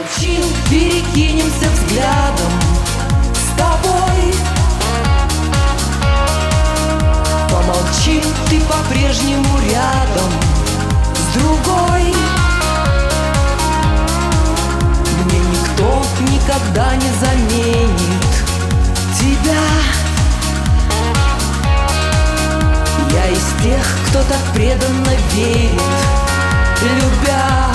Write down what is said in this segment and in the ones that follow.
Помолчим, перекинемся взглядом с тобой. Помолчим, ты по-прежнему рядом с другой. Мне никто никогда не заменит тебя. Я из тех, кто так преданно верит, любя.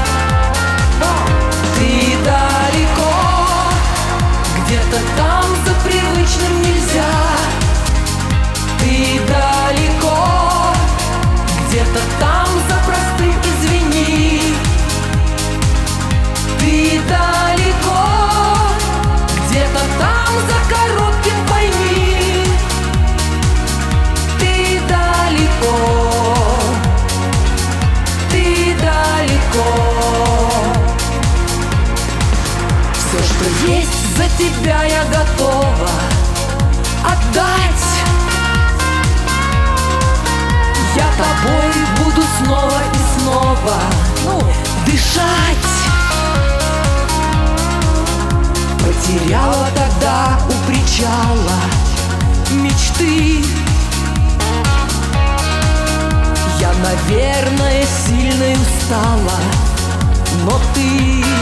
Ты далеко, где-то там за привычным нельзя. Ты далеко, где-то там за простым извини. Ты далеко, где-то там за коротким пойми. Ты далеко, ты далеко. Все, что есть, за тебя я готова отдать. Я тобой буду снова и снова дышать. Потеряла тогда у причала мечты. Я, наверное, сильно устала, но ты